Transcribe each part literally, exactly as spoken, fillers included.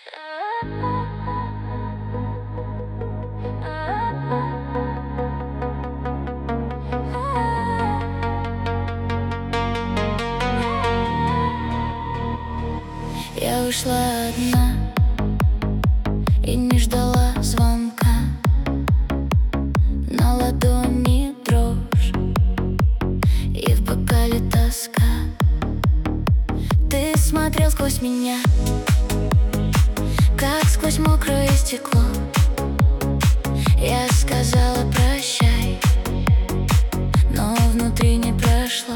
Я ушла одна и не ждала звонка. На ладони дрожь и в бокале тоска. Ты смотрел сквозь меня, как сквозь мокрое стекло. Я сказала прощай, но внутри не прошло.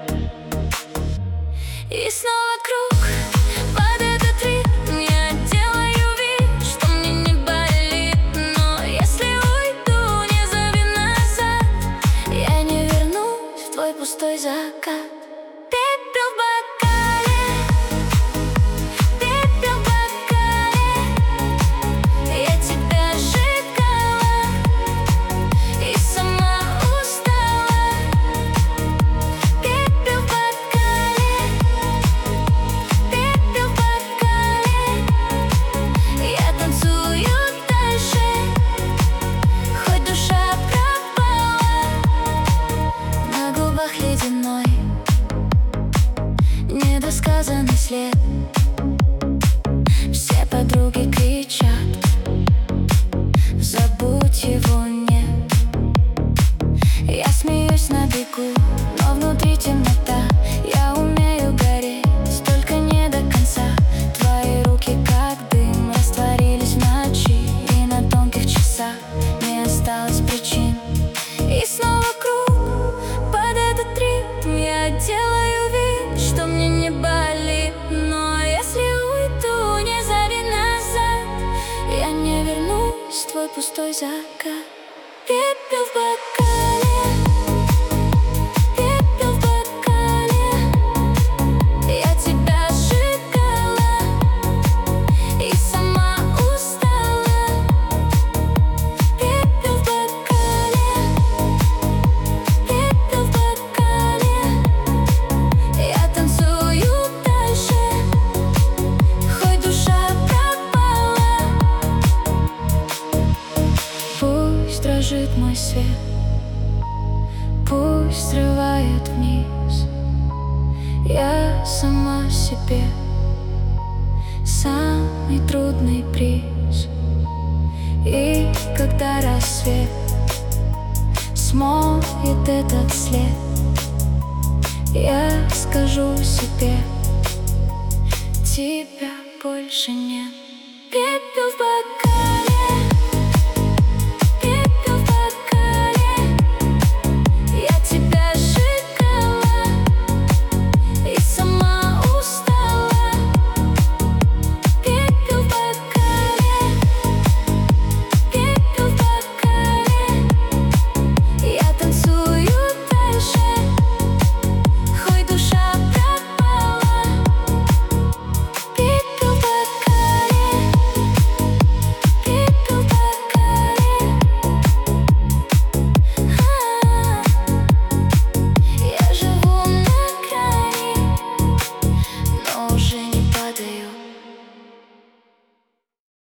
И снова круг под этот ритм. Я делаю вид, что мне не болит, но если уйду, не зови назад. Я не вернусь в твой пустой закат. Пепел в бокале, пепел в бокале. Я тебя сжигала и сама устала. Пепел в бокале, пепел в бокале. Я танцую дальше, хоть душа пропала. На губах ледяной недосказанный след. Все подруги кричат: забудь его, нет. Я смеюсь на бегу, но внутри темнота. Я умею гореть, только не до конца. Твои руки как дым растворились в ночи, и на тонких часах не осталось причин. И снова круг под этот ритм. Я делаю вид, что мне не болит, но если уйду, не зови назад. Я не вернусь в твой пустой закат. Пепел в бокале, пепел в бокале. Я тебя сжигала и сама устала. Пепел в бокале, пепел в бокале. Я танцую дальше, хоть душа пропала. Пусть дрожит мой свет, пусть срывает вниз. Я сама себе самый трудный приз. И когда рассвет смоет этот след, я скажу себе: тебя больше нет. Пепел в бокале.